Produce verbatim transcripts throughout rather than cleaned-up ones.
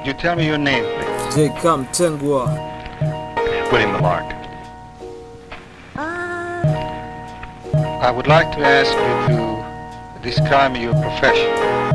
you tell me your name, please? J-Cam Tengwa. William the Mark. I would like to ask you to describe your profession.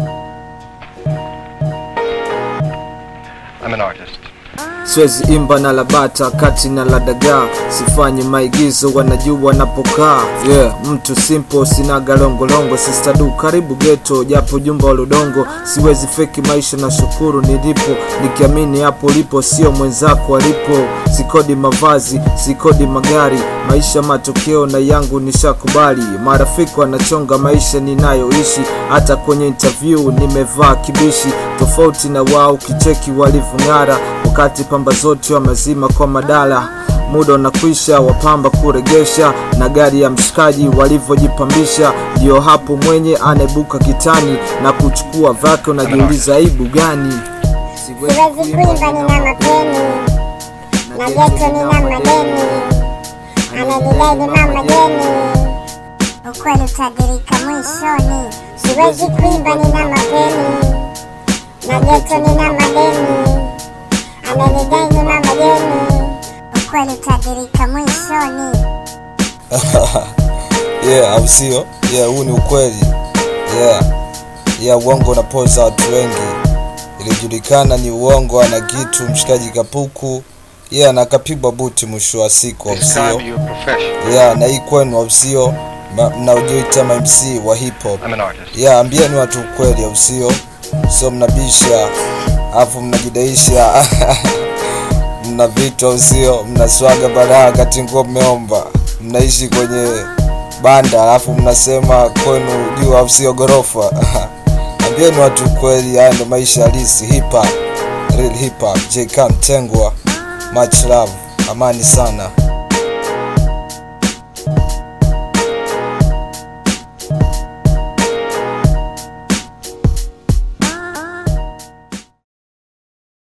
I'm an artist. Siwezi imba na labata kati na ladaga, sifanyi maigizo wanajua napokaa. Yeah, mtu simple sinaga longo longo, sister du karibu ghetto japo jumba wa ludongo. Siwezi feki maisha na shukuru nilipo, nikiamini hapo lipo sio mwenzako alipo. Sikodi mavazi, sikodi magari, maisha matokeo na yangu nishakubali. Marafiki wanachonga maisha ninayoishi, hata kwenye interview nimevaa kibishi. Tofauti na wao kicheki walivung'ara, wakati pamba zote wa mazima kwa madala. Muda unakwisha wapamba kuregesha, na gari ya mshikaji walivojipambisha. Ndio hapo mwenye anaibuka kitani na kuchukua vake, unajiuliza aibu gani? Siwezi kuimba nina mapeni, na geto nina madeni, ananidai ni mama geni, ukweli utadirika mwishoni. Siwezi kuimba nina mapeni, na geto nina madeni, ananidai ni mama geni, ukweli utadirika mwishoni. Yeah, au sio? Yeah, huu ni ukweli. Yeah. Yeah, uongo unapoza watu wengi. Ilijulikana ni uongo, ana kitu mshikaji kapuku. Yeah, na kapigwa buti mwisho wa siku, au sio? Yeah, na hii kwenu, au sio? Mnaojiita M C wa hip hop. Yeah, ambieni watu ukweli, au sio? Sio mnabisha afu mnajidaisha. Mna vitu, au sio? Mnaswaga balaa kati nguo mmeomba. Mnaishi kwenye banda alafu mnasema kwenu juu, au sio gorofa. Ambieni watu kweli, haya ndo maisha halisi hip hop, real hip hop. J-Cam Tengwa, much love, amani sana.